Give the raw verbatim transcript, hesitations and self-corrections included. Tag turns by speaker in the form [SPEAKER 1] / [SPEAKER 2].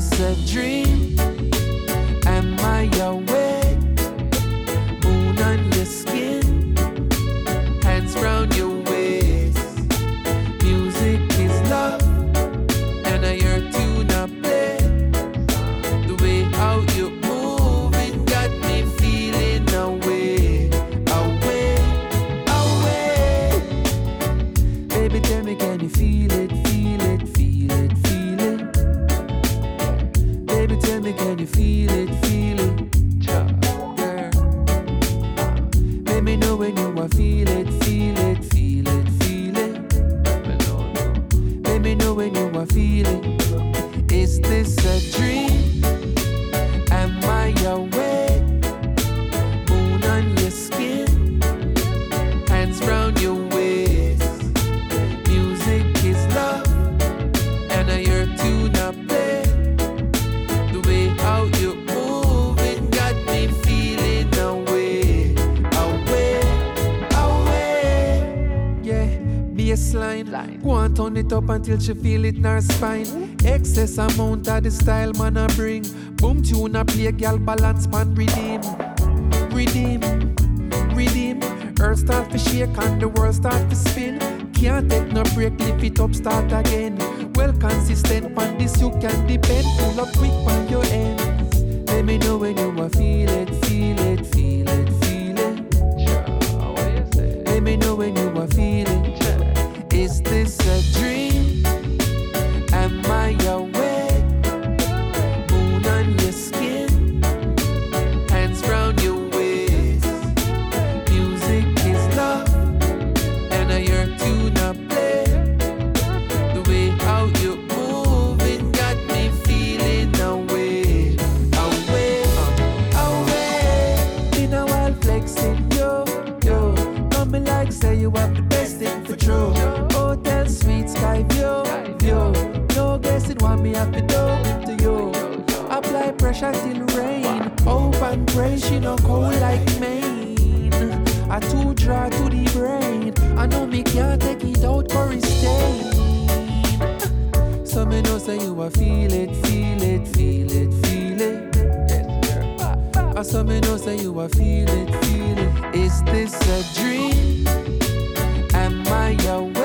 [SPEAKER 1] this a dream? Am I awake? Moon on your skin, hands round your waist. Music is love, and I hear tune up play. The way how you move, it got me feeling away, away, away. Baby, tell me, can you feel it, feel it, feel it, feel it? Baby, tell me, can you feel it, feel it? Yeah. Let me know when you are feel it, feel it, feel it, feel it. Let me know when you are feeling. Is this a dream? Am I awake? Moon on your skin, hands round your waist. Music is love, and I hear tune up play. The way how you move, it got me feeling away, away, away. Yeah, baseline. Go and turn it up until she feel it in her spine. Excess amount of the style man a bring. Boom tune a play, girl balance man redeem, redeem, redeem. Earth start to shake and the world start to spin. Can't take no break, lift it up, start again. Well consistent, on this you can depend. Pull up quick on your end. Let me know when you are feel it, feel it, feel it, feel it. Let me know when you are feeling. Is this a dream? Am I awake? Moon on your skin, hands round your waist. Music is love, and I hear tune up play. The way how you move, it got me feeling away, away, away. In a while flexing, yo, yo. Coming like say you have the best thing for true. Hotel sweet sky view, view. No guessing what me have to do to you. Apply pressure till rain. Hope and pray she no cold like Maine. I too dry to the brain. I know me can't take it out for it stain. So me know say you a feel it, feel it, feel it, feel it. I saw me know say you a feel it, feel it. Is this a dream? Am I awake?